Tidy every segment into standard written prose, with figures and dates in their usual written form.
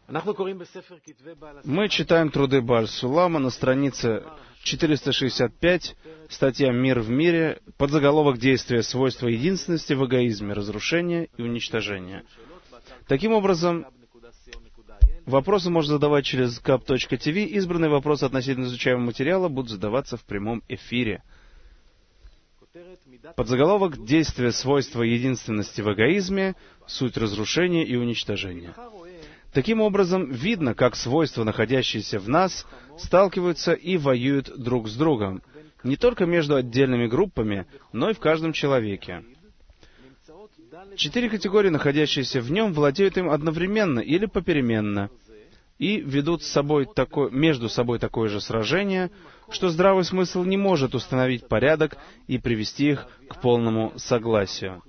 Мы читаем труды Бааль Сулама на странице 465, статья «Мир в мире», подзаголовок «Действия, свойства единственности в эгоизме, разрушения и уничтожения». Таким образом, вопросы можно задавать через kap.tv. Избранные вопросы относительно изучаемого материала будут задаваться в прямом эфире. Подзаголовок «Действия, свойства единственности в эгоизме, суть разрушения и уничтожения». Таким образом, видно, как свойства, находящиеся в нас, сталкиваются и воюют друг с другом, не только между отдельными группами, но и в каждом человеке. 4 категории, находящиеся в нем, владеют им одновременно или попеременно, и ведут между собой такое же сражение, что здравый смысл не может установить порядок и привести их к полному согласию.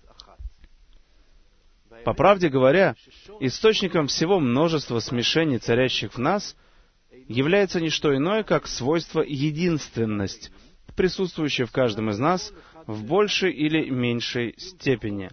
По правде говоря, источником всего множества смешений, царящих в нас, является не что иное, как свойство единственность, присутствующее в каждом из нас в большей или меньшей степени.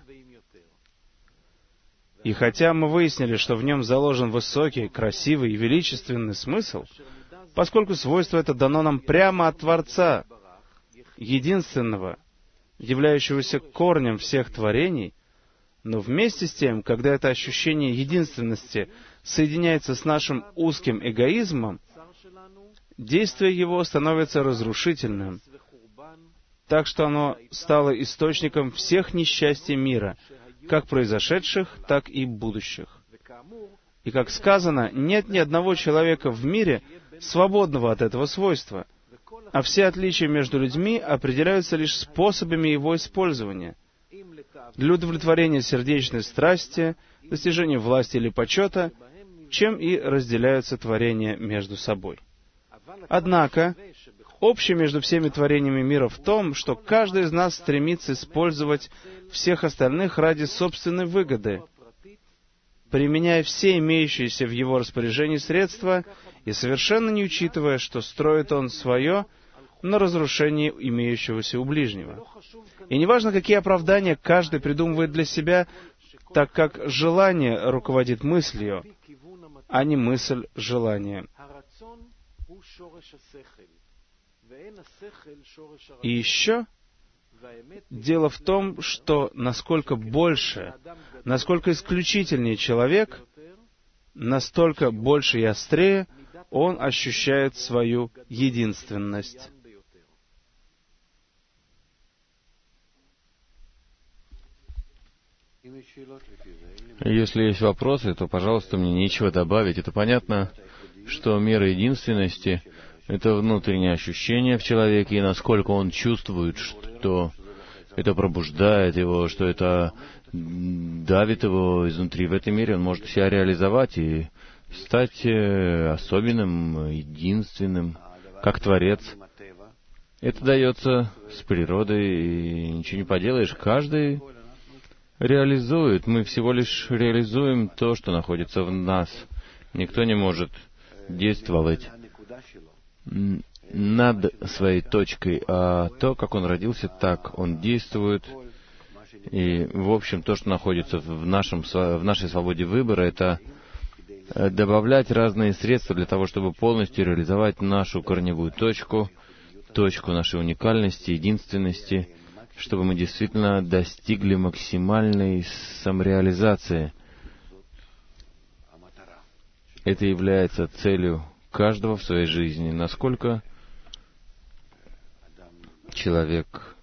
И хотя мы выяснили, что в нем заложен высокий, красивый и величественный смысл, поскольку свойство это дано нам прямо от Творца, единственного, являющегося корнем всех творений, но вместе с тем, когда это ощущение единственности соединяется с нашим узким эгоизмом, действие его становится разрушительным, так что оно стало источником всех несчастий мира, как произошедших, так и будущих. И, как сказано, нет ни одного человека в мире, свободного от этого свойства, а все отличия между людьми определяются лишь способами его использования. Для удовлетворения сердечной страсти, достижения власти или почета, чем и разделяются творения между собой. Однако, общее между всеми творениями мира в том, что каждый из нас стремится использовать всех остальных ради собственной выгоды, применяя все имеющиеся в его распоряжении средства и совершенно не учитывая, что строит он свое на разрушении имеющегося у ближнего. И неважно, какие оправдания каждый придумывает для себя, так как желание руководит мыслью, а не мысль желанием. И еще дело в том, что насколько больше, насколько исключительнее человек, настолько больше и острее он ощущает свою единственность. Если есть вопросы, то, пожалуйста, мне нечего добавить. Это понятно, что мера единственности — это внутреннее ощущение в человеке, и насколько он чувствует, что это пробуждает его, что это давит его изнутри. В этом мире он может себя реализовать и стать особенным, единственным, как Творец. Это дается с природой, и ничего не поделаешь. Каждый реализует. Мы всего лишь реализуем то, что находится в нас. Никто не может действовать над своей точкой, а то, как он родился, так он действует. И, в общем, то, что находится в нашей свободе выбора, это добавлять разные средства для того, чтобы полностью реализовать нашу корневую точку нашей уникальности, единственности, чтобы мы действительно достигли максимальной самореализации. Это является целью каждого в своей жизни. Насколько человек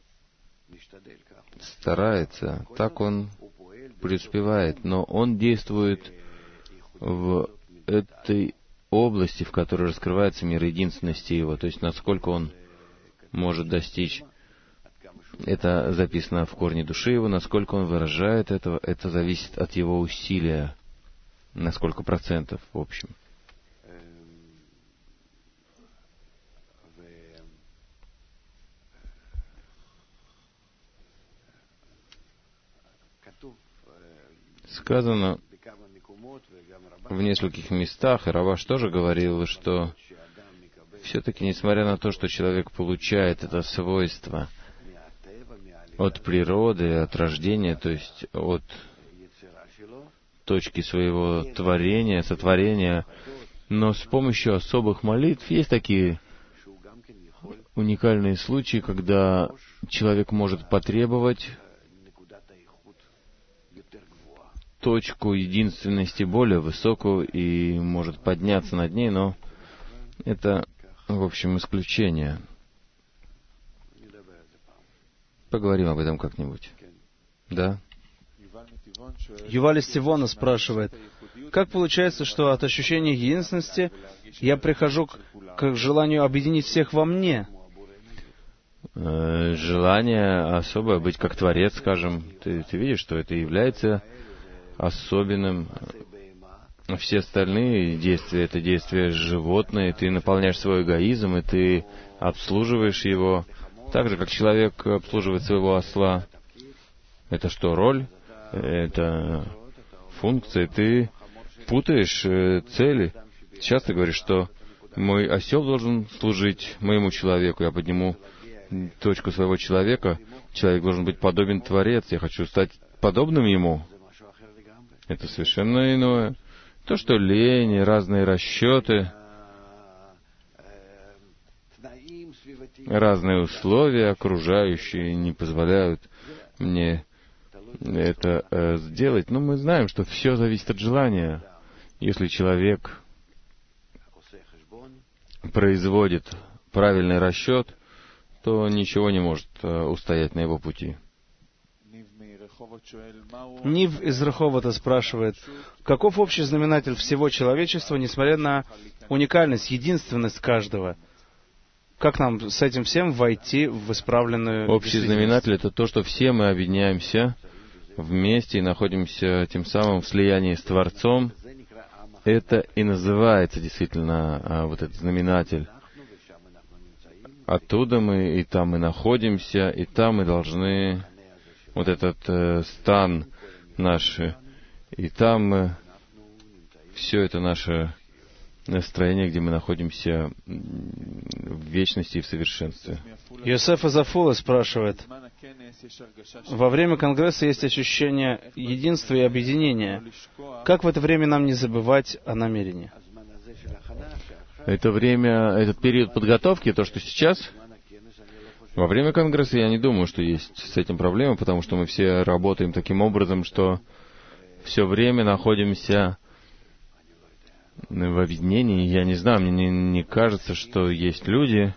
старается, так он преуспевает, но он действует в этой области, в которой раскрывается мир единственности его, то есть насколько он может достичь. Это записано в корне души его, насколько он выражает этого, это зависит от его усилия, на сколько процентов в общем. Сказано в нескольких местах, и Раваш тоже говорил, что все-таки, несмотря на то, что человек получает это свойство от природы, от рождения, то есть от точки своего творения, сотворения, но с помощью особых молитв есть такие уникальные случаи, когда человек может потребовать точку единственности более высокую и может подняться над ней, но это, в общем, исключение. Поговорим об этом как-нибудь. Да? Юваль из Тивона спрашивает, как получается, что от ощущения единственности я прихожу к желанию объединить всех во мне? Желание особое быть как Творец, скажем. Ты видишь, что это является особенным. Все остальные действия — это действия животные. Ты наполняешь свой эгоизм, и ты обслуживаешь его так же, как человек обслуживает своего осла. Это что, роль? Это функция. Ты путаешь цели. Сейчас ты говоришь, что мой осел должен служить моему человеку. Я подниму точку своего человека. Человек должен быть подобен Творец. Я хочу стать подобным ему. Это совершенно иное. То, что лень, разные расчеты, разные условия окружающие не позволяют мне это сделать. Но мы знаем, что все зависит от желания. Если человек производит правильный расчет, то ничего не может устоять на его пути. Нив из Раховата спрашивает, каков общий знаменатель всего человечества, несмотря на уникальность, единственность каждого? Как нам с этим всем войти в исправленную Общий знаменатель — это то, что все мы объединяемся вместе и находимся тем самым в слиянии с Творцом. Это и называется действительно вот этот знаменатель. Оттуда мы и там мы находимся, и там мы должны вот этот стан наш, и там все это наше настроение, где мы находимся в вечности и в совершенстве. Йосеф из Афулы спрашивает, во время Конгресса есть ощущение единства и объединения. Как в это время нам не забывать о намерении? Это время, этот период подготовки, то, что сейчас, во время Конгресса, я не думаю, что есть с этим проблема, потому что мы все работаем таким образом, что все время находимся в объединении. Я не знаю, мне не кажется, что есть люди,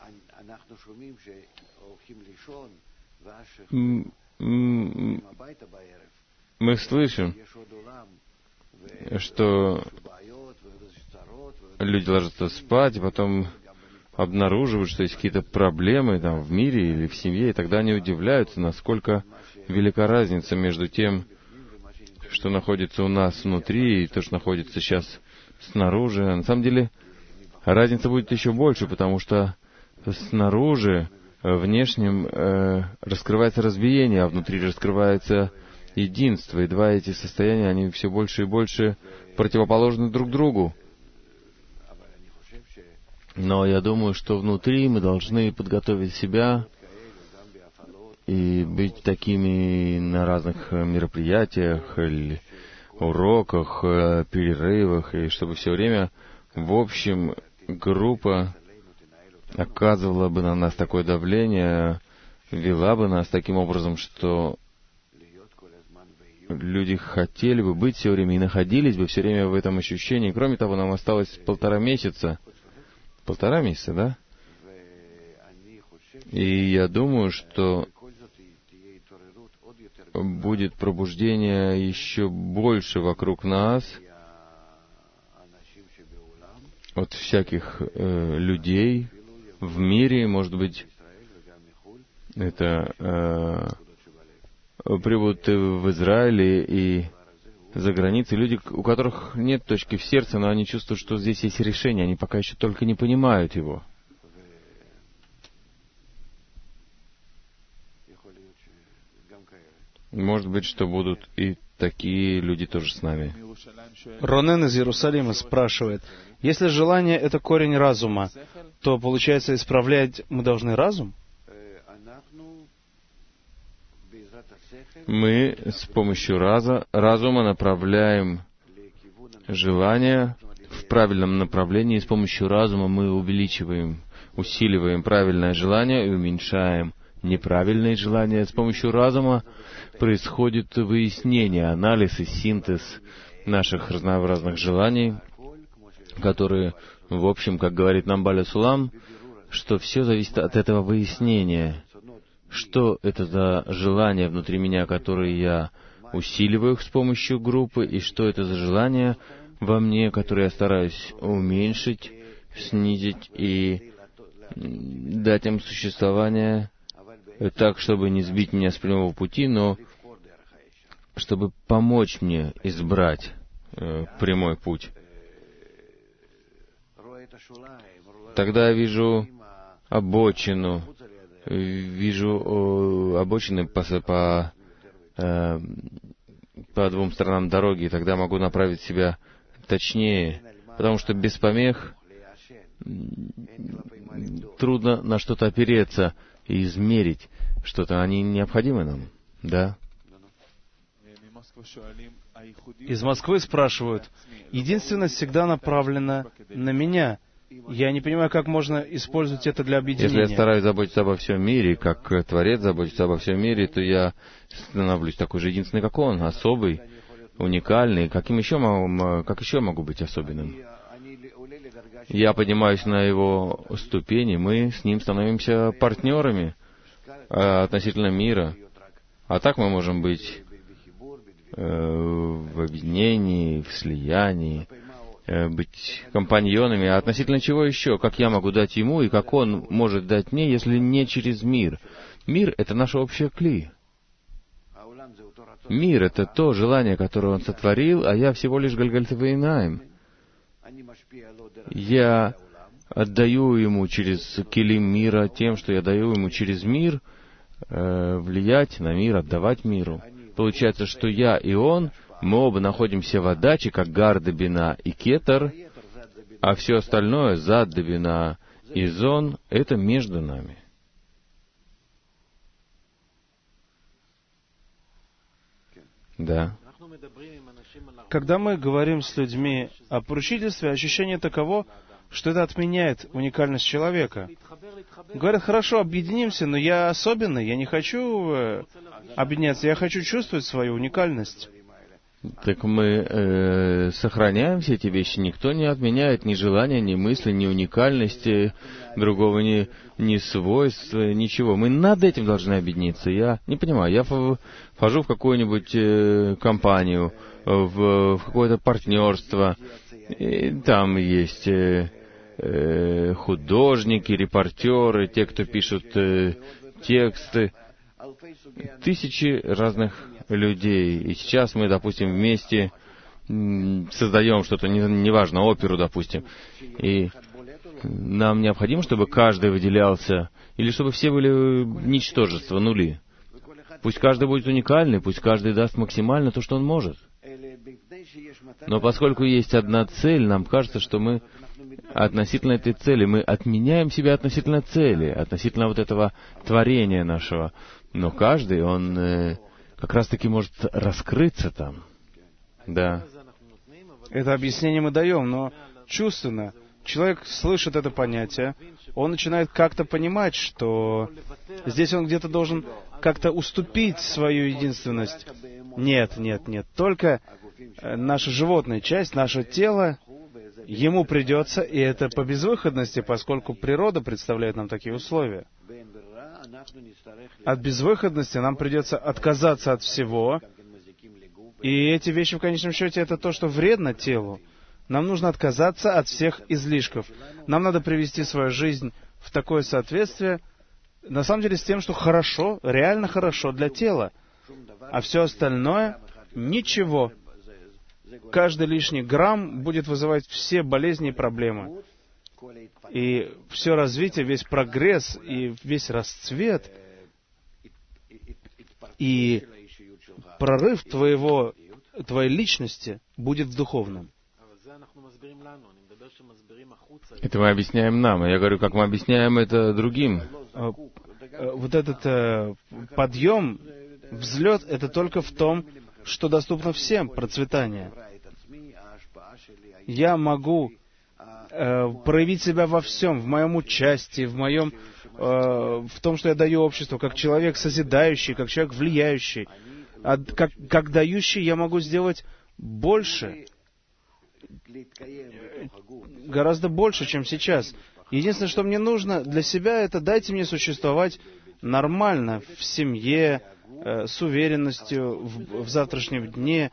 мы слышим, что люди ложатся спать, и потом обнаруживают, что есть какие-то проблемы там в мире или в семье, и тогда они удивляются, насколько велика разница между тем, что находится у нас внутри, и то, что находится сейчас снаружи. На самом деле, разница будет еще больше, потому что снаружи, внешнем, раскрывается разбиение, а внутри раскрывается единство. И два эти состояния, они все больше и больше противоположны друг другу. Но я думаю, что внутри мы должны подготовить себя и быть такими на разных мероприятиях, или уроках, перерывах, и чтобы все время, в общем, группа оказывала бы на нас такое давление, вела бы нас таким образом, что люди хотели бы быть все время и находились бы все время в этом ощущении. Кроме того, нам осталось 1,5 месяца. 1,5 месяца, да? И я думаю, что будет пробуждение еще больше вокруг нас от всяких людей в мире, может быть, это прибудут в Израиле и за границей люди, у которых нет точки в сердце, но они чувствуют, что здесь есть решение, они пока еще только не понимают его. Может быть, что будут и такие люди тоже с нами. Ронен из Иерусалима спрашивает, если желание — это корень разума, то, получается, исправлять мы должны разум? мы с помощью разума направляем желание в правильном направлении, и с помощью разума мы усиливаем правильное желание и уменьшаем неправильные желания. С помощью разума происходит выяснение, анализ и синтез наших разнообразных желаний, которые, в общем, как говорит нам Баля Сулам, что все зависит от этого выяснения. Что это за желания внутри меня, которые я усиливаю с помощью группы, и что это за желания во мне, которые я стараюсь уменьшить, снизить и дать им существование так, чтобы не сбить меня с прямого пути, но чтобы помочь мне избрать прямой путь. Тогда я вижу обочину, вижу обочины по двум сторонам дороги, и тогда могу направить себя точнее, потому что без помех трудно на что-то опереться и измерить что-то. Они необходимы нам, да? Из Москвы спрашивают, единственность всегда направлена на меня. Я не понимаю, как можно использовать это для объединения. Если я стараюсь заботиться обо всем мире, как Творец заботится обо всем мире, то я становлюсь такой же единственный, как Он, особый, уникальный. Как еще могу быть особенным? Я поднимаюсь на Его ступени, мы с Ним становимся партнерами относительно мира. А так мы можем быть в объединении, в слиянии, быть компаньонами, а относительно чего еще? Как я могу дать ему, и как он может дать мне, если не через мир? Мир — это наше общее кли. Мир — это то желание, которое он сотворил, а я всего лишь Гальгальтавейнаем. Я отдаю ему через килим мира тем, что я даю ему через мир, влиять на мир, отдавать миру. Получается, что я и он, мы оба находимся в отдаче, как Гарда Бина и Кетар, а все остальное, Задда Бина и Зон, это между нами. Да. Когда мы говорим с людьми о поручительстве, ощущение таково, что это отменяет уникальность человека. Говорят, хорошо, объединимся, но я особенный, я не хочу объединяться, я хочу чувствовать свою уникальность. Так мы сохраняем все эти вещи. Никто не отменяет ни желания, ни мысли, ни уникальности другого, ни свойств, ничего. Мы над этим должны объединиться. Я не понимаю, я вхожу в какую-нибудь компанию, в какое-то партнерство, и там есть художники, репортеры, те, кто пишут тексты, тысячи разных людей. И сейчас мы, допустим, вместе создаем что-то, неважно, оперу, допустим. И нам необходимо, чтобы каждый выделялся, или чтобы все были ничтожества, нули. Пусть каждый будет уникальный, пусть каждый даст максимально то, что он может. Но поскольку есть одна цель, нам кажется, что мы относительно этой цели, мы отменяем себя относительно цели, относительно вот этого творения нашего. Но каждый, он как раз-таки может раскрыться там. Да. Это объяснение мы даем, но чувственно. Человек слышит это понятие, он начинает как-то понимать, что здесь он где-то должен как-то уступить свою единственность. Нет. Только наша животная часть, наше тело, ему придется, и это по безвыходности, поскольку природа представляет нам такие условия. От безвыходности нам придется отказаться от всего, и эти вещи, в конечном счете, это то, что вредно телу. Нам нужно отказаться от всех излишков. Нам надо привести свою жизнь в такое соответствие, на самом деле, с тем, что хорошо, реально хорошо для тела. А все остальное — ничего. Каждый лишний грамм будет вызывать все болезни и проблемы. И все развитие, весь прогресс и весь расцвет и прорыв твоей личности будет в духовном. Это мы объясняем нам. Я говорю, как мы объясняем это другим. Вот этот подъем Взлет — это только в том, что доступно всем, процветание. Я могу проявить себя во всем, в моем участии, в том, что я даю обществу, как человек созидающий, как человек влияющий. Как дающий я могу сделать больше, гораздо больше, чем сейчас. Единственное, что мне нужно для себя, это дайте мне существовать нормально в семье, с уверенностью в завтрашнем дне,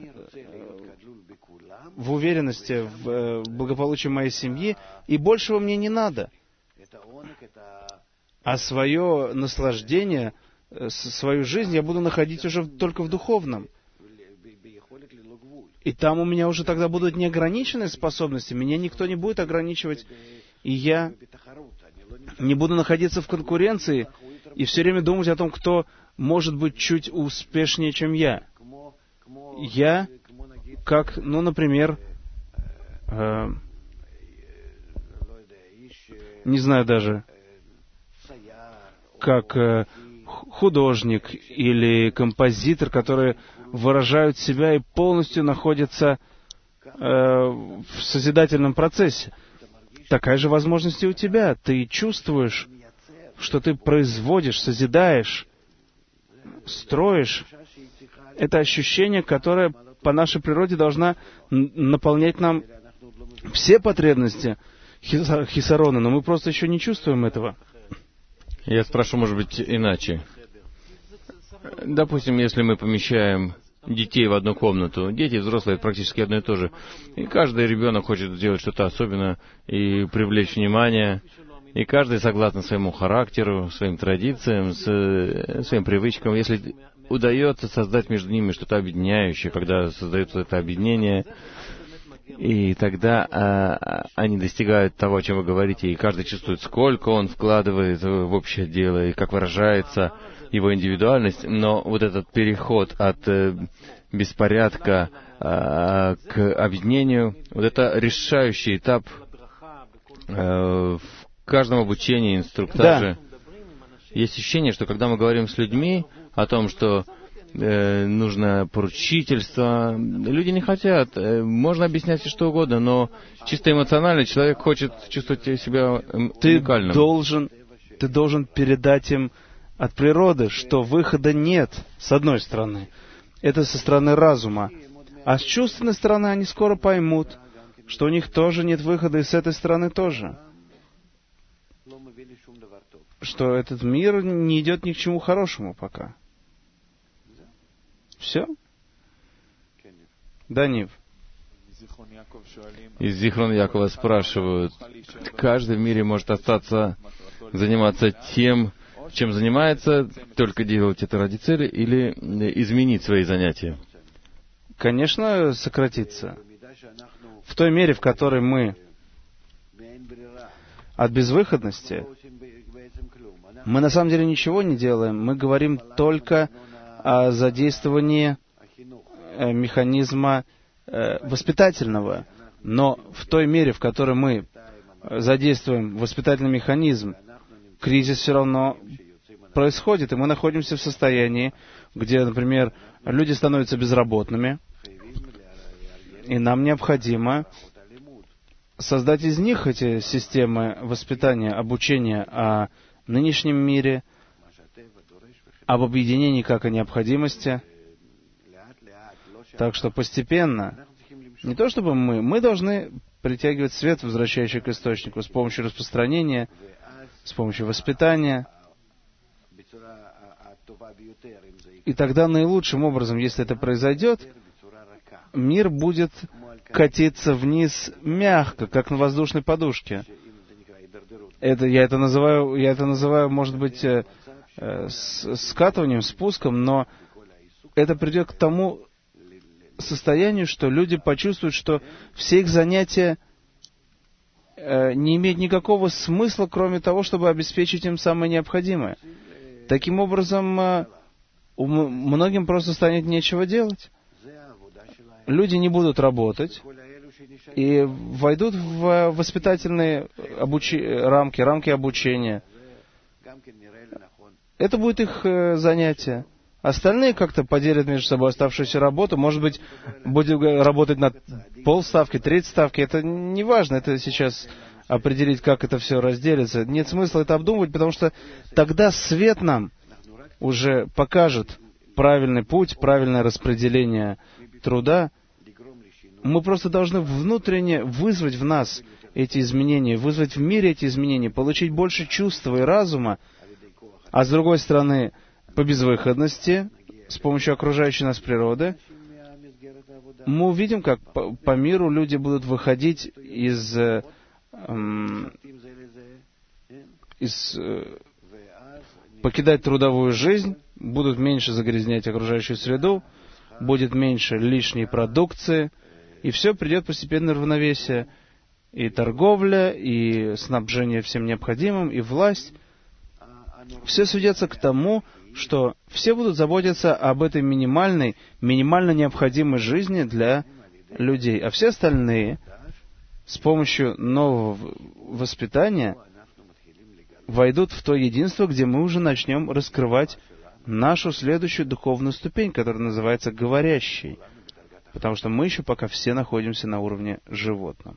в уверенности в благополучии моей семьи, и большего мне не надо. А свое наслаждение, свою жизнь я буду находить уже только в духовном. И там у меня уже тогда будут неограниченные способности, меня никто не будет ограничивать, и я не буду находиться в конкуренции и все время думать о том, кто может быть чуть успешнее, чем я. Я, как, например, не знаю даже, как художник или композитор, которые выражают себя и полностью находятся в созидательном процессе. Такая же возможность и у тебя. Ты чувствуешь, что ты производишь, созидаешь, строишь. Это ощущение, которое по нашей природе должна наполнять нам все потребности хисарона, но мы просто еще не чувствуем этого. Я спрошу, может быть, иначе. Допустим, если мы помещаем детей в одну комнату, дети и взрослые практически одно и то же, и каждый ребенок хочет сделать что-то особенное и привлечь внимание, и каждый согласно своему характеру, своим традициям, своим привычкам. Если удается создать между ними что-то объединяющее, когда создается это объединение, и тогда они достигают того, о чем вы говорите, и каждый чувствует, сколько он вкладывает в общее дело, и как выражается его индивидуальность. Но вот этот переход от беспорядка к объединению, вот это решающий этап в каждом обучении, инструктаже. Да. Есть ощущение, что когда мы говорим с людьми о том, что нужно поручительство, люди не хотят. Можно объяснять что угодно, но чисто эмоционально человек хочет чувствовать себя уникальным. Ты должен передать им от природы, что выхода нет, с одной стороны. Это со стороны разума. А с чувственной стороны они скоро поймут, что у них тоже нет выхода, и с этой стороны тоже. Что этот мир не идет ни к чему хорошему пока. Все? Да, Нив. Из Зихрон Якова спрашивают, каждый в мире может остаться, заниматься тем, чем занимается, только делать это ради цели, или изменить свои занятия? Конечно, сократиться. В той мере, в которой мы от безвыходности, мы на самом деле ничего не делаем, мы говорим только о задействовании механизма воспитательного. Но в той мере, в которой мы задействуем воспитательный механизм, кризис все равно происходит, и мы находимся в состоянии, где, например, люди становятся безработными, и нам необходимо создать из них эти системы воспитания, обучения о нынешнем мире, об объединении как о необходимости. Так что постепенно, не то чтобы мы должны притягивать свет, возвращающий к источнику, с помощью распространения, с помощью воспитания. И тогда наилучшим образом, если это произойдет, мир будет катиться вниз мягко, как на воздушной подушке. Я это называю, может быть, скатыванием, спуском, но это придет к тому состоянию, что люди почувствуют, что все их занятия не имеют никакого смысла, кроме того, чтобы обеспечить им самое необходимое. Таким образом, многим просто станет нечего делать. Люди не будут работать и войдут в воспитательные рамки обучения. Это будет их занятие. Остальные как-то поделят между собой оставшуюся работу. Может быть, будем работать на полставки, треть ставки. Это не важно. Это сейчас определить, как это все разделится. Нет смысла это обдумывать, потому что тогда свет нам уже покажет правильный путь, правильное распределение труда. Мы просто должны внутренне вызвать в нас эти изменения, вызвать в мире эти изменения, получить больше чувства и разума, а с другой стороны, по безвыходности, с помощью окружающей нас природы, мы увидим, как по миру люди будут выходить покидать трудовую жизнь, будут меньше загрязнять окружающую среду, будет меньше лишней продукции, и все придет постепенно в равновесие. И торговля, и снабжение всем необходимым, и власть. Все сведется к тому, что все будут заботиться об этой минимально необходимой жизни для людей. А все остальные с помощью нового воспитания войдут в то единство, где мы уже начнем раскрывать нашу следующую духовную ступень, которая называется говорящей. Потому что мы еще пока все находимся на уровне животном.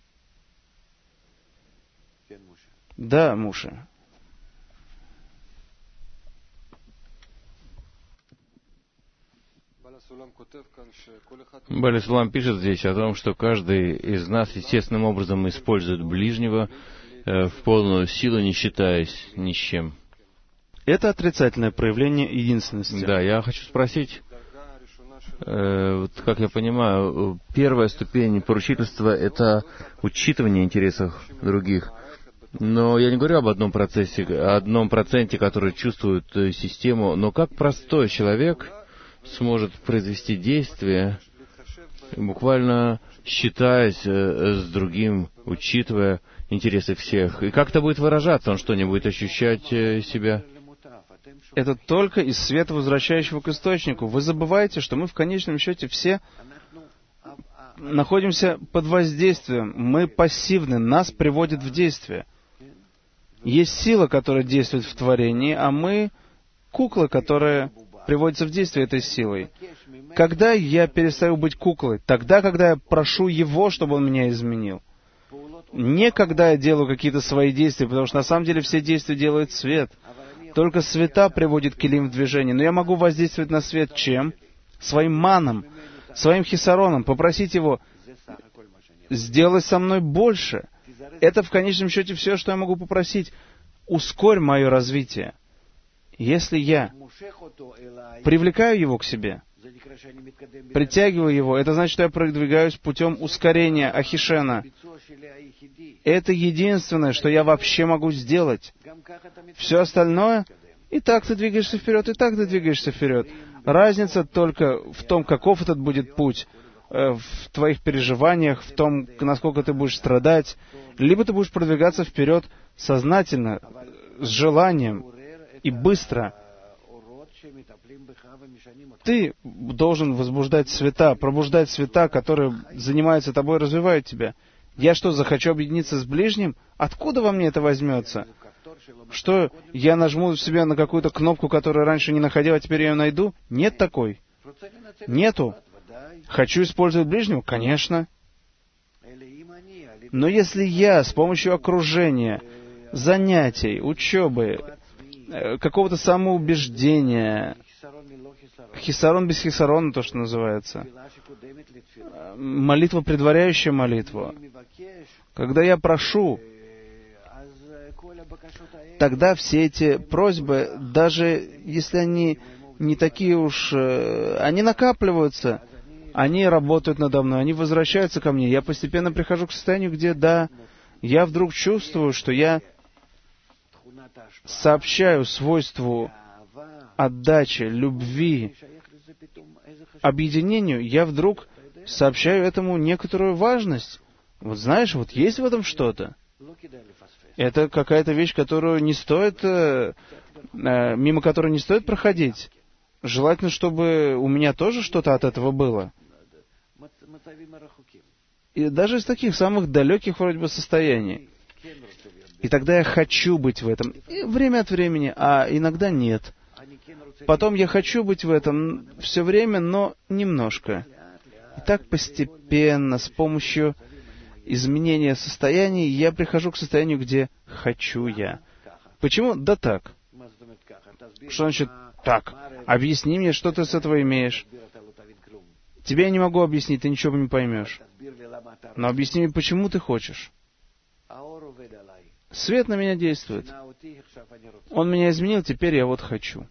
Да, Муше. Бааль Сулам пишет здесь о том, что каждый из нас естественным образом использует ближнего в полную силу, не считаясь ни с чем. Это отрицательное проявление единственности. Да, я хочу спросить, как я понимаю, первая ступень поручительства — это учитывание интересов других. Но я не говорю об одном проценте, который чувствует систему, но как простой человек сможет произвести действие, буквально считаясь с другим, учитывая интересы всех. И как это будет выражаться? Он что, не будет ощущать себя? Это только из света, возвращающего к источнику. Вы забываете, что мы в конечном счете все находимся под воздействием. Мы пассивны, нас приводит в действие. Есть сила, которая действует в творении, а мы куклы, которые приводятся в действие этой силой. Когда я перестаю быть куклой? Тогда, когда я прошу Его, чтобы Он меня изменил. Не когда я делаю какие-то свои действия, потому что на самом деле все действия делает свет. Только света приводит килим в движение. Но я могу воздействовать на свет чем? Своим маном, своим хисароном, попросить Его сделать со мной больше. Это в конечном счете все, что я могу попросить. Ускорь мое развитие. Если я привлекаю его к себе, притягиваю его, это значит, что я продвигаюсь путем ускорения Ахишена. Это единственное, что я вообще могу сделать. Все остальное, и так ты двигаешься вперед, и так ты двигаешься вперед. Разница только в том, каков этот будет путь, в твоих переживаниях, в том, насколько ты будешь страдать. Либо ты будешь продвигаться вперед сознательно, с желанием и быстро. Ты должен возбуждать света, пробуждать света, которые занимаются тобой, развивают тебя. Я что, захочу объединиться с ближним? Откуда во мне это возьмется? Что, я нажму себе на какую-то кнопку, которую раньше не находил, а теперь я ее найду? Нет такой. Нету. Хочу использовать ближнего? Конечно. Но если я с помощью окружения, занятий, учебы, какого-то самоубеждения, хисарон без хисарона, то, что называется, молитва, предваряющая молитву, когда я прошу, тогда все эти просьбы, даже если они не такие уж, они накапливаются, они работают надо мной, они возвращаются ко мне. Я постепенно прихожу к состоянию, где, да, я вдруг чувствую, что я сообщаю свойству отдачи, любви, объединению, я вдруг сообщаю этому некоторую важность. Вот знаешь, вот есть в этом что-то. Это какая-то вещь, которую не стоит, мимо которой не стоит проходить. Желательно, чтобы у меня тоже что-то от этого было. И даже из таких самых далеких вроде бы состояний. И тогда я хочу быть в этом. И время от времени, а иногда нет. Потом я хочу быть в этом все время, но немножко. И так постепенно, с помощью изменения состояний, я прихожу к состоянию, где хочу я. Почему? Да так. Что значит так? Объясни мне, что ты с этого имеешь. Тебе я не могу объяснить, ты ничего не поймешь. Но объясни мне, почему ты хочешь. Свет на меня действует. Он меня изменил, теперь я вот хочу.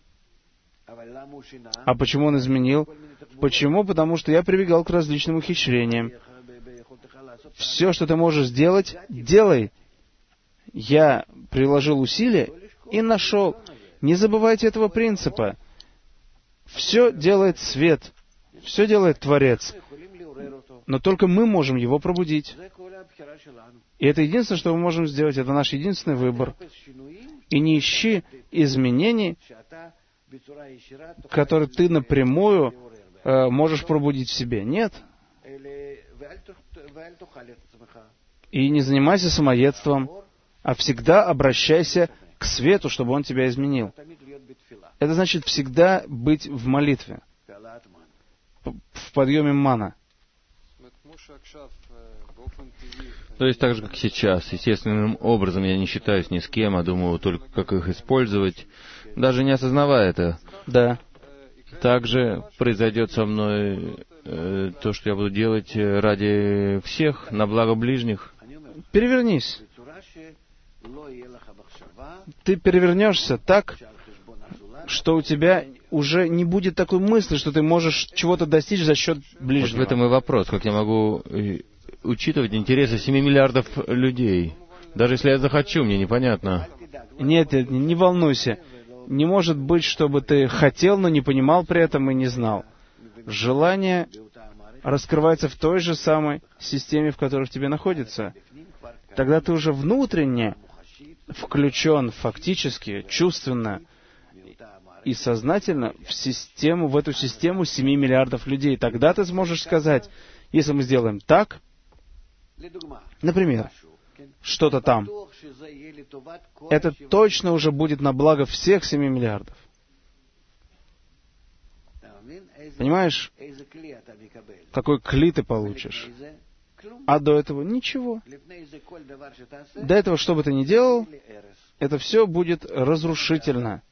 А почему он изменил? Почему? Потому что я прибегал к различным ухищрениям. Все, что ты можешь сделать, делай. Я приложил усилия и нашел. Не забывайте этого принципа. Все делает свет. Все делает Творец. Но только мы можем его пробудить. И это единственное, что мы можем сделать. Это наш единственный выбор. И не ищи изменений, которые ты напрямую можешь пробудить в себе. Нет. И не занимайся самоедством, а всегда обращайся к свету, чтобы он тебя изменил. Это значит всегда быть в молитве, в подъеме мана. То есть так же, как сейчас. Естественным образом я не считаюсь ни с кем, а думаю только, как их использовать, даже не осознавая это. Да. Также произойдет со мной то, что я буду делать ради всех, на благо ближних. Перевернись. Ты перевернешься так, что у тебя уже не будет такой мысли, что ты можешь чего-то достичь за счет ближнего. Вот в этом и вопрос. Как я могу учитывать интересы 7 миллиардов людей? Даже если я захочу, мне непонятно. Нет, не волнуйся. Не может быть, чтобы ты хотел, но не понимал при этом и не знал. Желание раскрывается в той же самой системе, в которой в тебе находится. Тогда ты уже внутренне включен фактически, чувственно и сознательно в эту систему 7 миллиардов людей. Тогда ты сможешь сказать, если мы сделаем так, например, что-то там, это точно уже будет на благо всех 7 миллиардов. Понимаешь, какой кли ты получишь? А до этого ничего. До этого, что бы ты ни делал, это все будет разрушительно.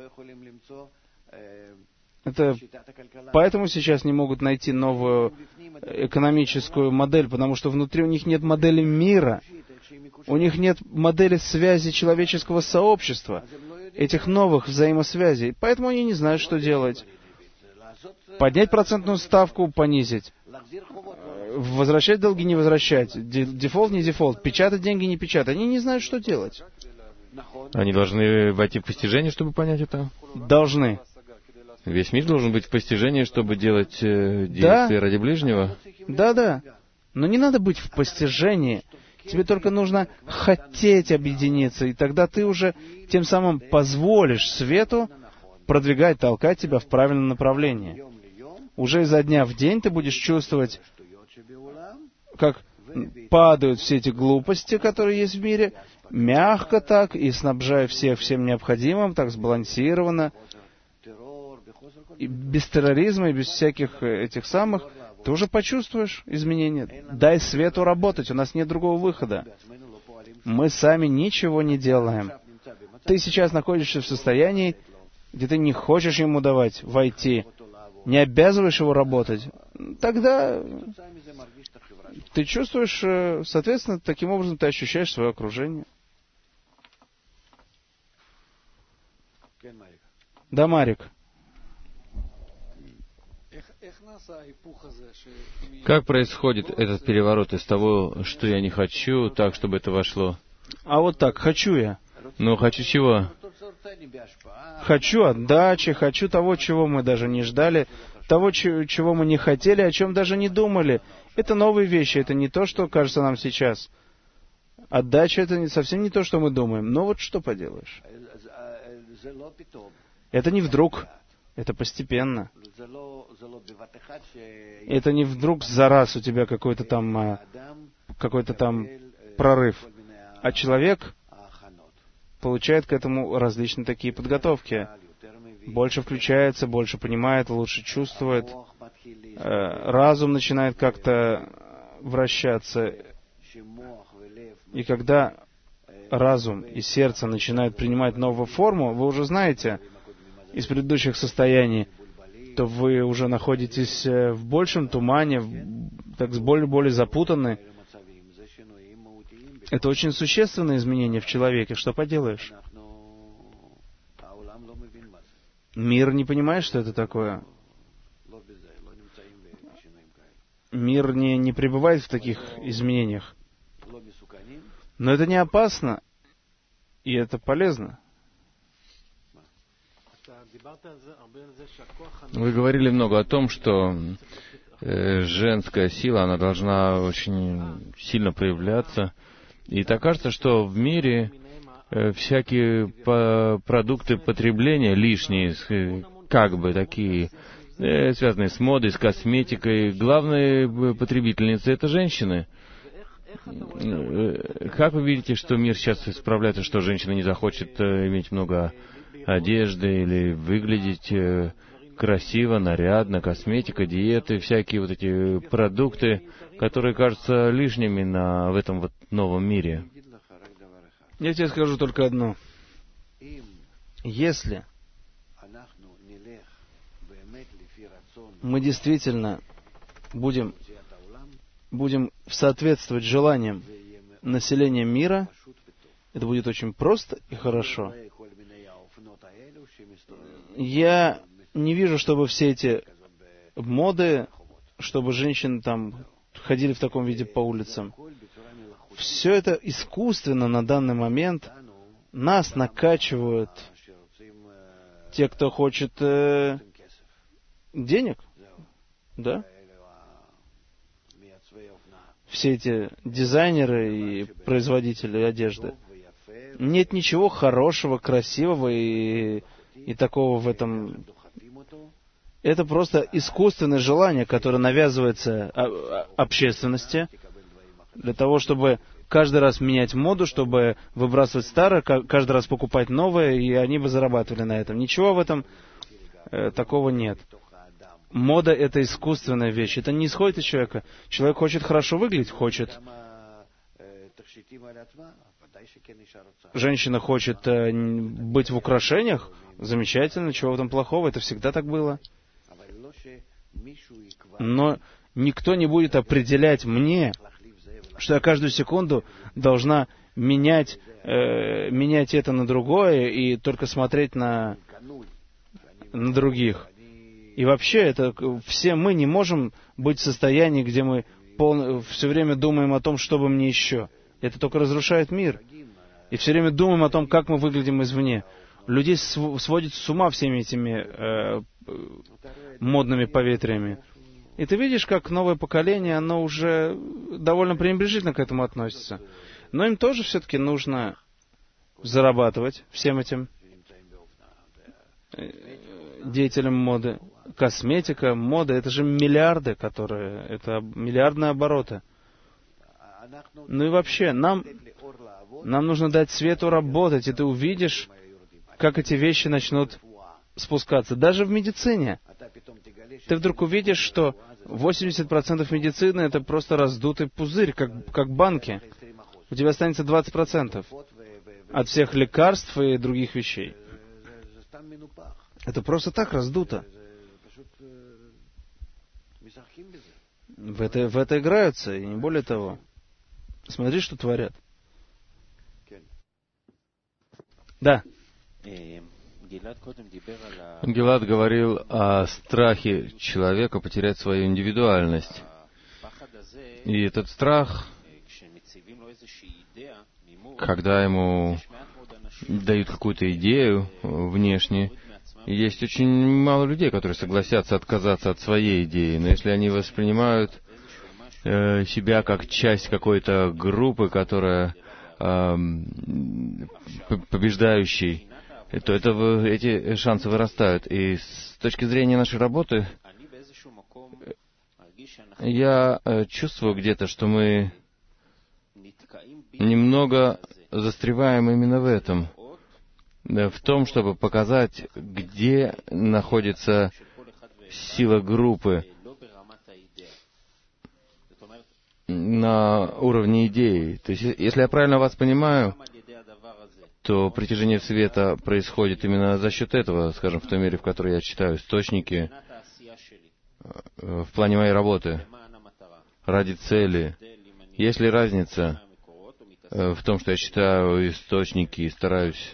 Поэтому сейчас не могут найти новую экономическую модель, потому что внутри у них нет модели мира. У них нет модели связи человеческого сообщества, этих новых взаимосвязей. Поэтому они не знают, что делать. Поднять процентную ставку, понизить. Возвращать долги, не возвращать. Дефолт, не дефолт. Печатать деньги, не печатать. Они не знают, что делать. Они должны войти в постижение, чтобы понять это? Должны. Весь мир должен быть в постижении, чтобы делать действия ради ближнего? Да. Но не надо быть в постижении. Тебе только нужно хотеть объединиться, и тогда ты уже тем самым позволишь свету продвигать, толкать тебя в правильном направлении. Уже изо дня в день ты будешь чувствовать, как падают все эти глупости, которые есть в мире, мягко так, и снабжая всех всем необходимым, так сбалансированно, и без терроризма, и без всяких этих самых, ты уже почувствуешь изменения. Дай свету работать, у нас нет другого выхода. Мы сами ничего не делаем. Ты сейчас находишься в состоянии, где ты не хочешь ему давать войти, не обязываешь его работать. Тогда ты чувствуешь, соответственно, таким образом ты ощущаешь свое окружение. Да, Марик. Как происходит этот переворот из того, что я не хочу, так, чтобы это вошло? А вот так, хочу я. Ну, хочу чего? Хочу отдачи, хочу того, чего мы даже не ждали, того, чего мы не хотели, о чем даже не думали. Это новые вещи, это не то, что кажется нам сейчас. Отдача — это совсем не то, что мы думаем. Но вот что поделаешь. Это не вдруг, это постепенно. Это не вдруг за раз у тебя какой-то там прорыв. А человек получает к этому различные такие подготовки. больше включается, больше понимает, лучше чувствует. Разум начинает как-то вращаться. И когда разум и сердце начинают принимать новую форму, вы уже знаете из предыдущих состояний, то вы уже находитесь в большем тумане, так более запутаны. Это очень существенное изменение в человеке. Что поделаешь? Мир не понимает, что это такое. Мир не пребывает в таких изменениях. Но это не опасно, и это полезно. Вы говорили много о том, что женская сила, она должна очень сильно проявляться. И так кажется, что в мире всякие продукты потребления лишние, как бы такие, связанные с модой, с косметикой, главные потребительницы — это женщины. Как вы видите, что мир сейчас исправляется, что женщина не захочет иметь много одежды или выглядеть красиво, нарядно, косметика, диеты, всякие вот эти продукты, которые кажутся лишними в этом вот новом мире? Я тебе скажу только одно. Если мы действительно будем соответствовать желаниям населения мира, это будет очень просто и хорошо. Я не вижу, чтобы все эти моды, чтобы женщины там ходили в таком виде по улицам. Все это искусственно на данный момент. Нас накачивают те, кто хочет денег. Да? Все эти дизайнеры и производители одежды. Нет ничего хорошего, красивого и такого в этом. Это просто искусственное желание, которое навязывается общественности для того, чтобы каждый раз менять моду, чтобы выбрасывать старое, каждый раз покупать новое, и они бы зарабатывали на этом. Ничего в этом такого нет. Мода — это искусственная вещь. Это не исходит из человека. Человек хочет хорошо выглядеть, хочет. Женщина хочет быть в украшениях. Замечательно, чего в этом плохого? Это всегда так было. Но никто не будет определять мне, что я каждую секунду должна менять это на другое и только смотреть на других. И вообще, все мы не можем быть в состоянии, где мы все время думаем о том, что бы мне еще. Это только разрушает мир. И все время думаем о том, как мы выглядим извне. Людей сводит с ума всеми этими модными поветриями. И ты видишь, как новое поколение, оно уже довольно пренебрежительно к этому относится. Но им тоже все-таки нужно зарабатывать всем этим деятелям моды. Косметика, мода — это же миллиарды, это миллиардные обороты. Ну и вообще, нам нужно дать свету работать, и ты увидишь, как эти вещи начнут спускаться. Даже в медицине. Ты вдруг увидишь, что 80% медицины — это просто раздутый пузырь, как банки. У тебя останется 20% от всех лекарств и других вещей. Это просто так раздуто. В это играются, и не более того. Смотри, что творят. Да. Гилад говорил о страхе человека потерять свою индивидуальность. И этот страх, когда ему дают какую-то идею внешне, есть очень мало людей, которые согласятся отказаться от своей идеи. Но если они воспринимают себя как часть какой-то группы, которая побеждающей, то эти шансы вырастают. И с точки зрения нашей работы, я чувствую где-то, что мы немного застреваем именно в этом. в том, чтобы показать, где находится сила группы на уровне идеи. То есть, если я правильно вас понимаю, то притяжение света происходит именно за счет этого, скажем, в той мере, в которой я читаю источники в плане моей работы, ради цели. Есть ли разница в том, что я читаю источники и стараюсь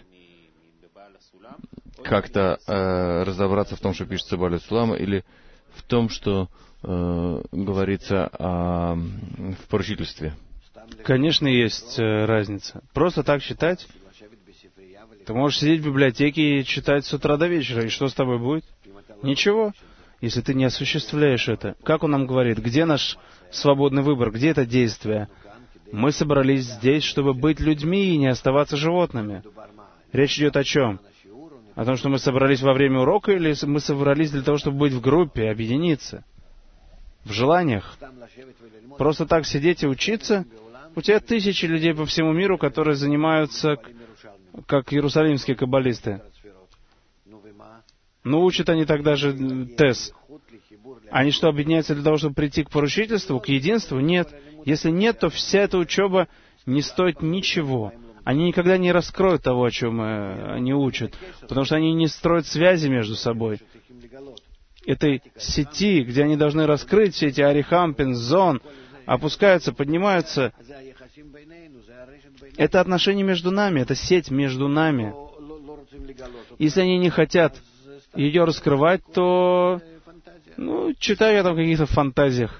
как-то разобраться в том, что пишется Бааль Сулама, или в том, что говорится в поручительстве? Конечно, есть разница. Просто так читать. Ты можешь сидеть в библиотеке и читать с утра до вечера, и что с тобой будет? Ничего, если ты не осуществляешь это. Как он нам говорит, где наш свободный выбор, где это действие? Мы собрались здесь, чтобы быть людьми и не оставаться животными. Речь идет о чем? О том, что мы собрались во время урока, или мы собрались для того, чтобы быть в группе, объединиться? В желаниях. Просто так сидеть и учиться? У тебя тысячи людей по всему миру, которые занимаются, как иерусалимские каббалисты. Но учат они тогда же ТЭС. Они что, объединяются для того, чтобы прийти к поручительству, к единству? Нет. Если нет, то вся эта учеба не стоит ничего. Они никогда не раскроют того, о чем они учат, потому что они не строят связи между собой. Этой сети, где они должны раскрыть все эти арихампин, зон, опускаются, поднимаются. Это отношение между нами, это сеть между нами. Если они не хотят ее раскрывать, то, читаю я там в каких-то фантазиях.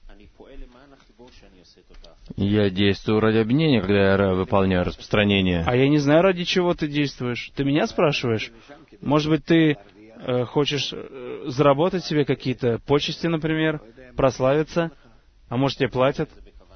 Я действую ради объединения, когда я выполняю распространение. А я не знаю, ради чего ты действуешь. Ты меня спрашиваешь? Может быть, ты хочешь заработать себе какие-то почести, например, прославиться? А может, тебе платят?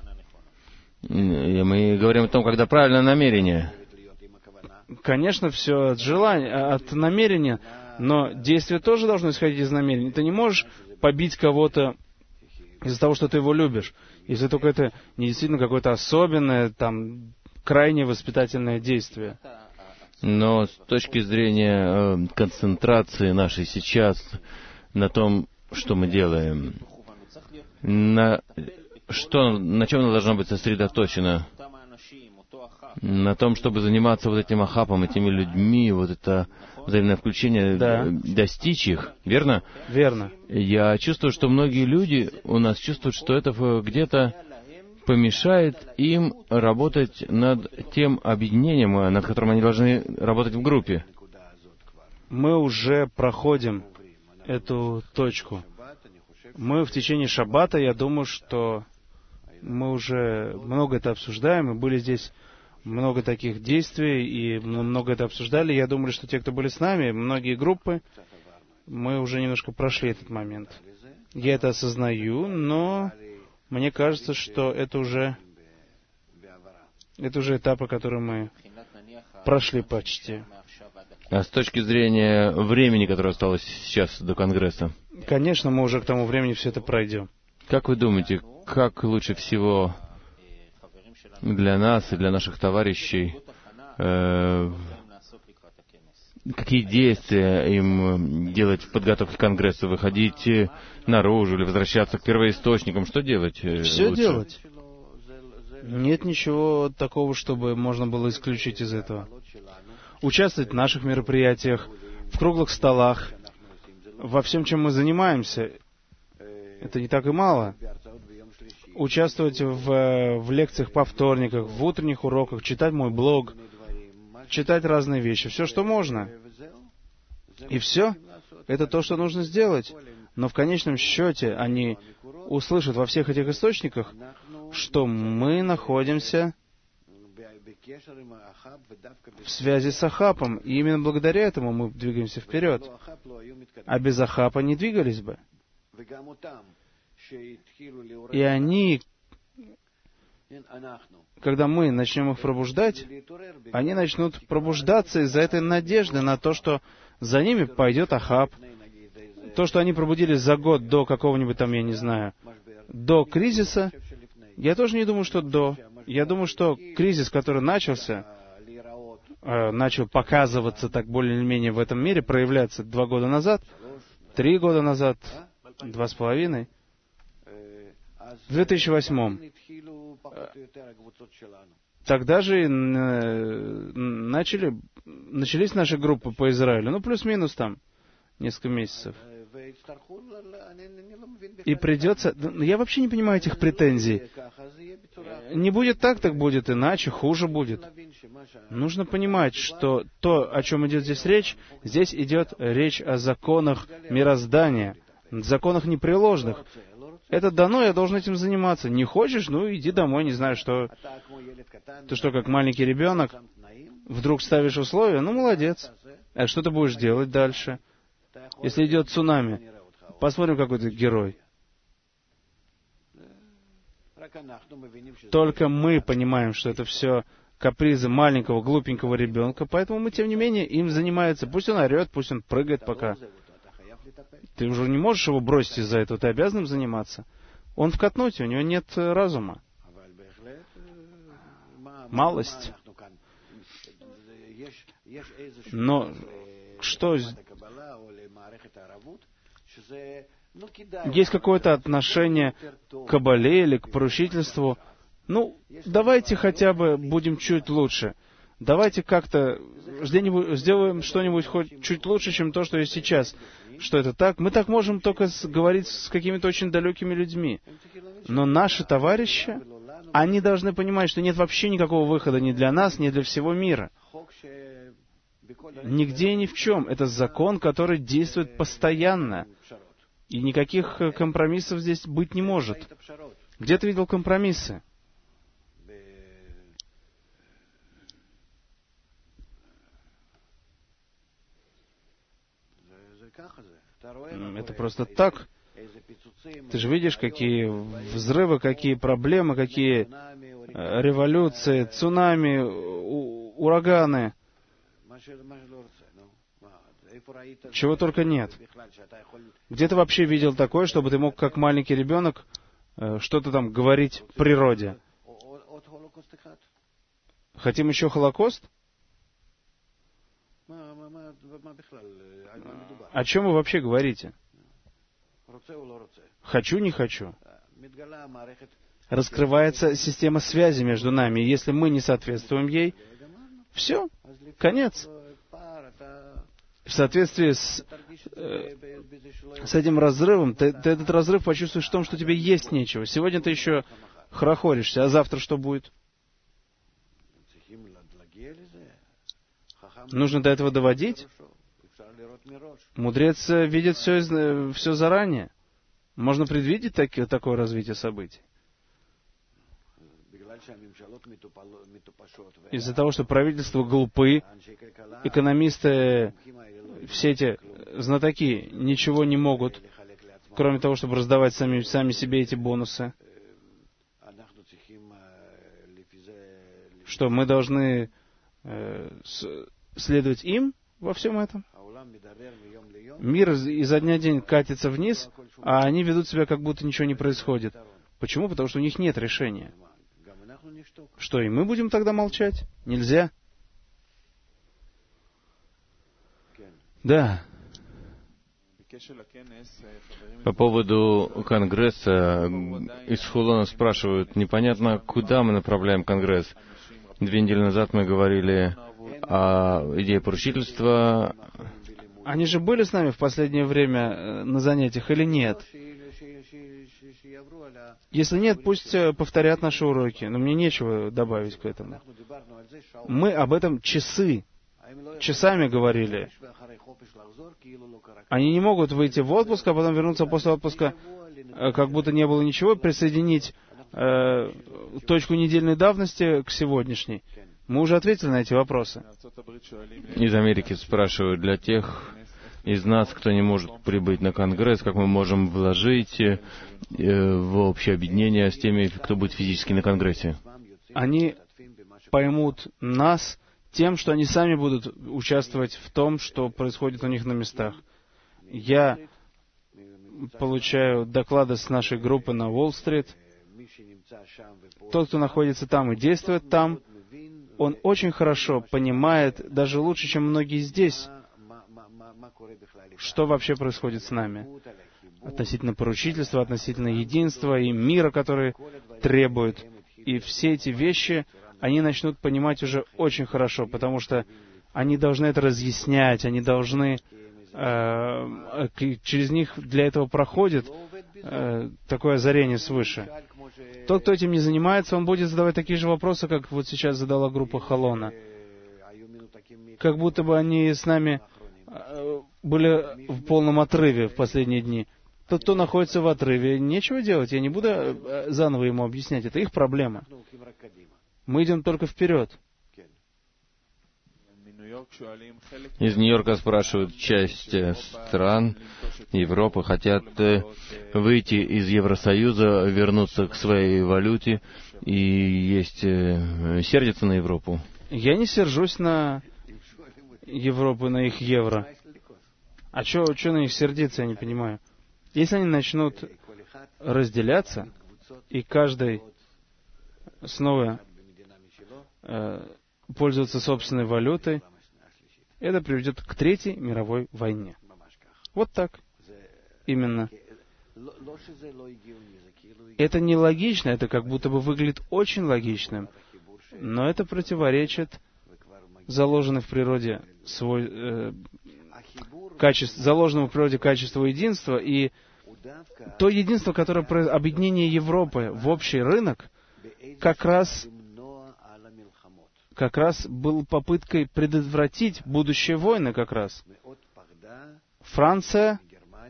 Мы говорим о том, когда правильное намерение. Конечно, все от желания, от намерения, но действие тоже должно исходить из намерения. Ты не можешь побить кого-то из-за того, что ты его любишь, если только это не действительно какое-то особенное, крайне воспитательное действие. Но с точки зрения концентрации нашей сейчас на том, что мы делаем, на чем она должна быть сосредоточена? На том, чтобы заниматься вот этим ахапом, этими людьми, вот это взаимное включение, да. Достичь их, верно? Верно. Я чувствую, что многие люди у нас чувствуют, что это где-то помешает им работать над тем объединением, над которым они должны работать в группе. Мы уже проходим эту точку. Мы в течение шаббата, я думаю, что мы уже много это обсуждаем, и были здесь много таких действий, и мы много это обсуждали. Я думаю, что те, кто были с нами, многие группы, мы уже немножко прошли этот момент. Я это осознаю, но мне кажется, что это уже этапы, которые мы прошли почти. А с точки зрения времени, которое осталось сейчас до Конгресса? Конечно, мы уже к тому времени все это пройдем. Как вы думаете, как лучше всего для нас и для наших товарищей, какие действия им делать в подготовке к Конгрессу? Выходить наружу или возвращаться к первоисточникам? Что делать? Все лучше? Делать. Нет ничего такого, чтобы можно было исключить из этого. Участвовать в наших мероприятиях, в круглых столах, во всем, чем мы занимаемся. Это не так и мало. Участвовать в лекциях по вторниках, в утренних уроках, читать мой блог, читать разные вещи. Все, что можно. И все. Это то, что нужно сделать. Но в конечном счете они услышат во всех этих источниках, что мы находимся в связи с Ахапом. И именно благодаря этому мы двигаемся вперед. А без Ахапа не двигались бы. И они, когда мы начнем их пробуждать, они начнут пробуждаться из-за этой надежды на то, что за ними пойдет Ахап. То, что они пробудились за год до какого-нибудь там, я не знаю, до кризиса, я тоже не думаю, что до. Я думаю, что кризис, который начался, начал показываться так более или менее в этом мире, проявляться 2 года назад, 3 года назад, 2,5, в 2008. Тогда же начались наши группы по Израилю, ну, плюс-минус там, несколько месяцев. И придется... Я вообще не понимаю этих претензий. Не будет так, так будет иначе, хуже будет. Нужно понимать, что то, о чем идет здесь идет речь о законах мироздания, законах непреложных. Это дано, я должен этим заниматься. Не хочешь, ну иди домой, не знаю, что... Ты что, как маленький ребенок, вдруг ставишь условия? Ну, молодец. А что ты будешь делать дальше? Если идет цунами, посмотрим, какой ты герой. Только мы понимаем, что это все капризы маленького, глупенького ребенка, поэтому мы, тем не менее, им занимаемся. Пусть он орет, пусть он прыгает пока. Ты уже не можешь его бросить из-за этого, ты обязан им заниматься. Он в катноте, у него нет разума. Малость. Но что... Есть какое-то отношение к кабале или к поручительству. Ну, давайте хотя бы будем чуть лучше. Давайте как-то сделаем что-нибудь хоть чуть лучше, чем то, что есть сейчас. Что это так? Мы так можем только говорить с какими-то очень далекими людьми. Но наши товарищи, они должны понимать, что нет вообще никакого выхода ни для нас, ни для всего мира. Нигде и ни в чем. Это закон, который действует постоянно. И никаких компромиссов здесь быть не может. Где ты видел компромиссы? Это просто так. Ты же видишь, какие взрывы, какие проблемы, какие революции, цунами, ураганы. Чего только нет. Где ты вообще видел такое, чтобы ты мог, как маленький ребенок, что-то там говорить природе? Хотим еще Холокост? О чем вы вообще говорите? Хочу, не хочу. Раскрывается система связи между нами, и если мы не соответствуем ей, все, конец. В соответствии с этим разрывом, ты этот разрыв почувствуешь в том, что тебе есть нечего. Сегодня ты еще хорохоришься, а завтра что будет? Нужно до этого доводить? Мудрец видит все заранее. Можно предвидеть такое развитие событий. Из-за того, что правительства глупы, экономисты, все эти знатоки ничего не могут, кроме того, чтобы раздавать сами себе эти бонусы. Что мы должны следовать им во всем этом? Мир изо дня в день катится вниз, а они ведут себя, как будто ничего не происходит. Почему? Потому что у них нет решения. Что, и мы будем тогда молчать? Нельзя. Да. По поводу Конгресса из Хулона спрашивают, непонятно, куда мы направляем Конгресс. 2 недели назад мы говорили о идее поручительства. Они же были с нами в последнее время на занятиях или нет? Если нет, пусть повторят наши уроки, но мне нечего добавить к этому. Мы об этом часами говорили. Они не могут выйти в отпуск, а потом вернуться после отпуска, как будто не было ничего, присоединить точку недельной давности к сегодняшней. Мы уже ответили на эти вопросы. Из Америки спрашивают, для тех из нас, кто не может прибыть на Конгресс, как мы можем вложить в общее объединение с теми, кто будет физически на Конгрессе? Они поймут нас тем, что они сами будут участвовать в том, что происходит у них на местах. Я получаю доклады с нашей группы на Уолл-стрит, тот, кто находится там и действует там, он очень хорошо понимает, даже лучше, чем многие здесь, что вообще происходит с нами относительно поручительства, относительно единства и мира, который требует. И все эти вещи они начнут понимать уже очень хорошо, потому что они должны это разъяснять, они должны, через них для этого проходит такое озарение свыше. Тот, кто этим не занимается, он будет задавать такие же вопросы, как вот сейчас задала группа Халона. Как будто бы они с нами были в полном отрыве в последние дни. Тот, кто находится в отрыве, нечего делать. Я не буду заново ему объяснять. Это их проблема. Мы идем только вперед. Из Нью-Йорка спрашивают, часть стран Европы хотят выйти из Евросоюза, вернуться к своей валюте, и сердятся на Европу. Я не сержусь на Европу, на их евро. А что на них сердиться, я не понимаю. Если они начнут разделяться, и каждый снова пользоваться собственной валютой, это приведет к Третьей мировой войне. Вот так. Именно. Это не логично, это как будто бы выглядит очень логичным, но это противоречит заложенному в природе качеству единства, и то единство, которое объединение Европы в общий рынок, как раз был попыткой предотвратить будущие войны как раз. Франция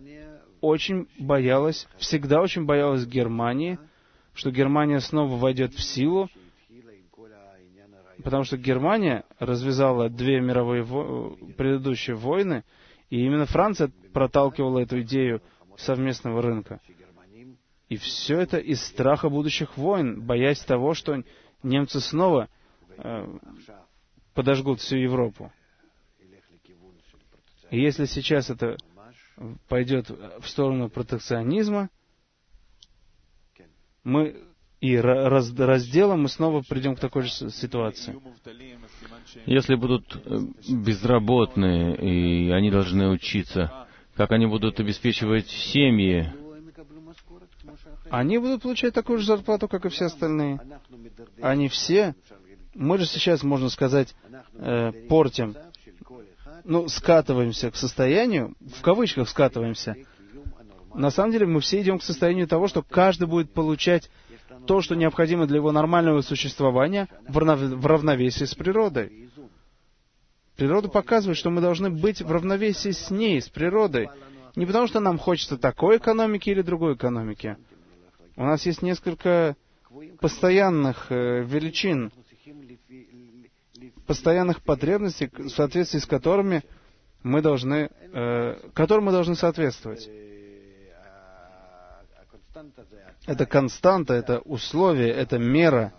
всегда очень боялась Германии, что Германия снова войдет в силу, потому что Германия развязала две мировые предыдущие войны, и именно Франция проталкивала эту идею совместного рынка. И все это из страха будущих войн, боясь того, что немцы снова подожгут всю Европу. И если сейчас это пойдет в сторону протекционизма, разделом мы снова придем к такой же ситуации. Если будут безработные, и они должны учиться, как они будут обеспечивать семьи? Они будут получать такую же зарплату, как и все остальные. Они все, мы же сейчас, можно сказать, портим, скатываемся к состоянию, в кавычках скатываемся. На самом деле мы все идем к состоянию того, что каждый будет получать то, что необходимо для его нормального существования в равновесии с природой. Природа показывает, что мы должны быть в равновесии с ней, с природой. Не потому, что нам хочется такой экономики или другой экономики. У нас есть несколько постоянных величин, постоянных потребностей, в соответствии с которым мы должны соответствовать. Это константа, это условие, это мера.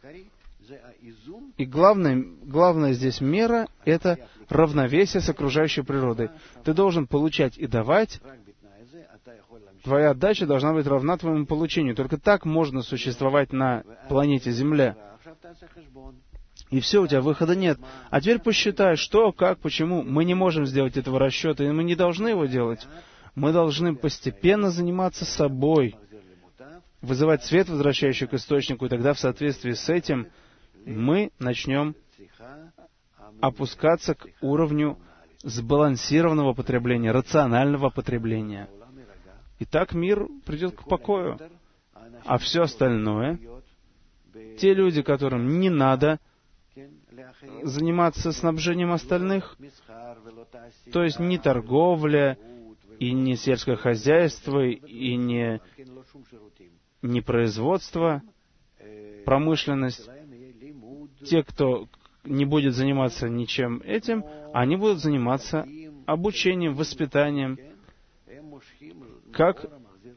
И главная здесь мера — это равновесие с окружающей природой. Ты должен получать и давать. Твоя отдача должна быть равна твоему получению. Только так можно существовать на планете Земля. И все, у тебя выхода нет. А теперь посчитай, что, как, почему. Мы не можем сделать этого расчета, и мы не должны его делать. Мы должны постепенно заниматься собой, вызывать свет, возвращающий к источнику, и тогда в соответствии с этим мы начнем опускаться к уровню сбалансированного потребления, рационального потребления. И так мир придет к покою. А все остальное, те люди, которым не надо заниматься снабжением остальных, то есть не торговля, и не сельское хозяйство, и не производство, промышленность. Те, кто не будет заниматься ничем этим, они будут заниматься обучением, воспитанием. Как?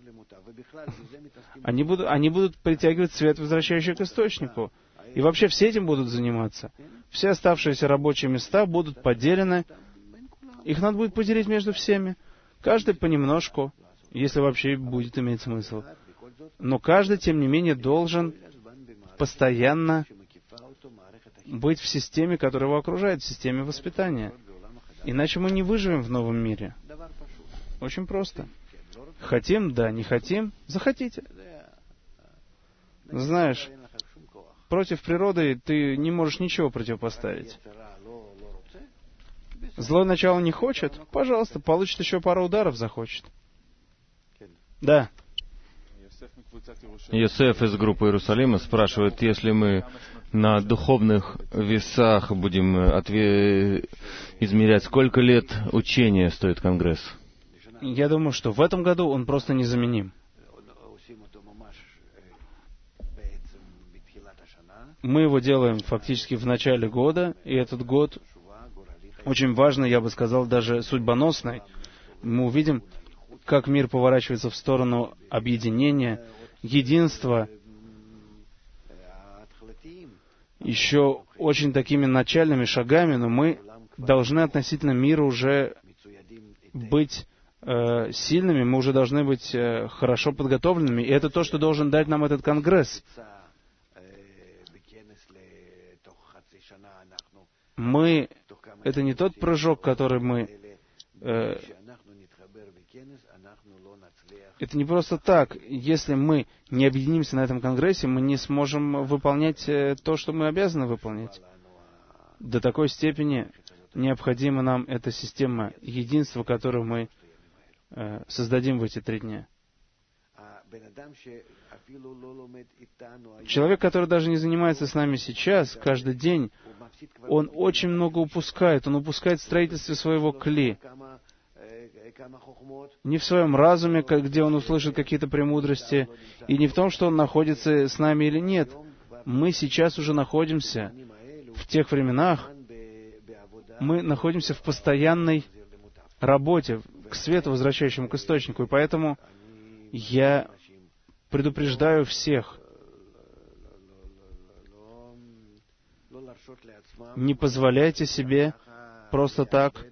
Они будут притягивать свет, возвращающий к источнику. И вообще все этим будут заниматься. Все оставшиеся рабочие места будут поделены. Их надо будет поделить между всеми. Каждый понемножку, если вообще будет иметь смысл. Но каждый, тем не менее, должен постоянно быть в системе, которая его окружает, в системе воспитания. Иначе мы не выживем в новом мире. Очень просто. Хотим, да, не хотим, захотите. Знаешь, против природы ты не можешь ничего противопоставить. Злое начало не хочет, пожалуйста, получит еще пару ударов, захочет. Да. Йосеф из группы Иерусалима спрашивает, если мы на духовных весах будем измерять, сколько лет учения стоит Конгресс? Я думаю, что в этом году он просто незаменим. Мы его делаем фактически в начале года, и этот год очень важный, я бы сказал, даже судьбоносный. Мы увидим, как мир поворачивается в сторону объединения, единства, еще очень такими начальными шагами, но мы должны относительно мира уже быть сильными, мы уже должны быть хорошо подготовленными. И это то, что должен дать нам этот Конгресс. Это не тот прыжок, который мы... Это не просто так. Если мы не объединимся на этом Конгрессе, мы не сможем выполнять то, что мы обязаны выполнять. До такой степени необходима нам эта система единства, которую мы создадим в эти 3 дня. Человек, который даже не занимается с нами сейчас, каждый день, он очень много упускает. Он упускает в строительстве своего кли. Не в своем разуме, где он услышит какие-то премудрости, и не в том, что он находится с нами или нет. Мы сейчас уже находимся в тех временах, мы находимся в постоянной работе, к свету, возвращающему к источнику. И поэтому я предупреждаю всех, не позволяйте себе просто так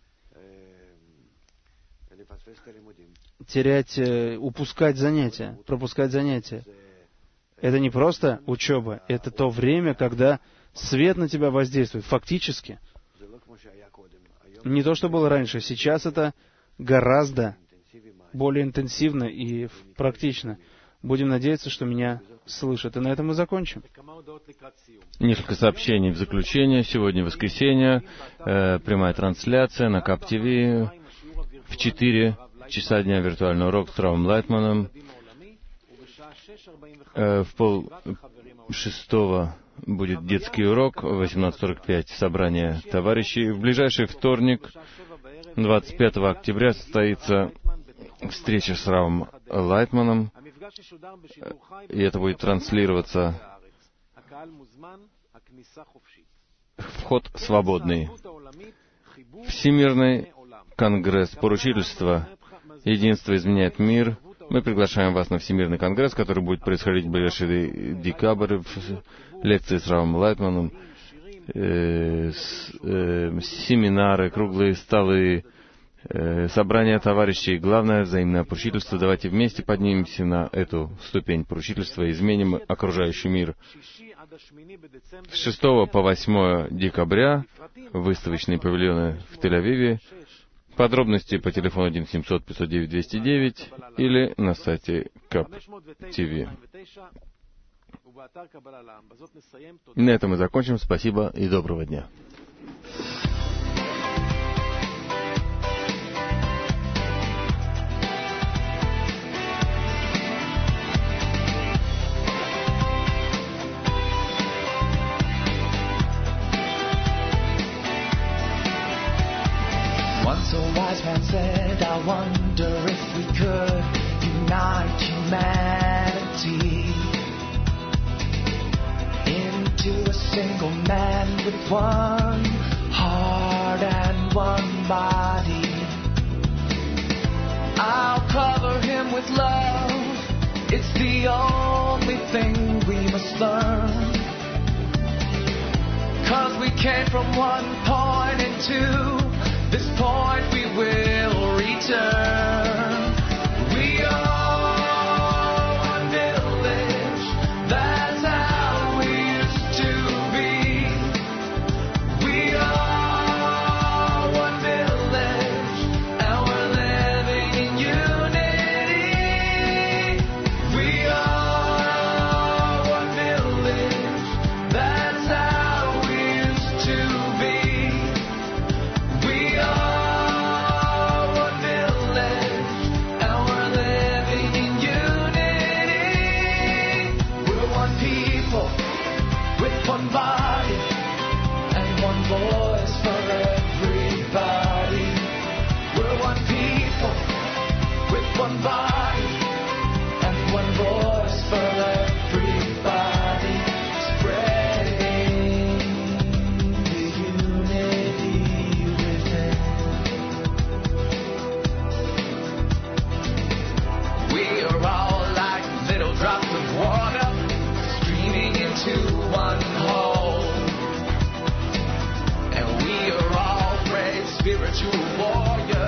упускать занятия, пропускать занятия. Это не просто учеба, это то время, когда свет на тебя воздействует, фактически. Не то, что было раньше. Сейчас это гораздо более интенсивно и практично. Будем надеяться, что меня слышат. И на этом мы закончим. Несколько сообщений в заключение. Сегодня воскресенье. Прямая трансляция на КАП ТВ. В 4 часа дня виртуальный урок с Равом Лайтманом. В 5:30 будет детский урок. В 18:45 собрание товарищей. В ближайший вторник, 25 октября, состоится встреча с Равом Лайтманом. И это будет транслироваться. Вход свободный. Всемирный конгресс поручительства «Единство изменяет мир». Мы приглашаем вас на Всемирный конгресс, который будет происходить в ближайший декабрь, лекции с Равом Лайтманом, семинары, круглые столы, собрания товарищей. Главное — взаимное поручительство. Давайте вместе поднимемся на эту ступень поручительства и изменим окружающий мир. С 6 по 8 декабря выставочные павильоны в Тель-Авиве. Подробности по телефону 1-700-509-209 или на сайте КАП ТВ. На этом мы закончим. Спасибо и доброго дня. Once a wise man said, I wonder if we could unite humanity into a single man with one heart and one body. I'll cover him with love. It's the only thing we must learn. 'Cause we came from one point into this point we will return. We are one people with one body and one voice for everybody. We're one people with one body and one voice for everybody. Spreading the unity within. We are all like little drops of water streaming into one whole. And we are all brave spiritual warriors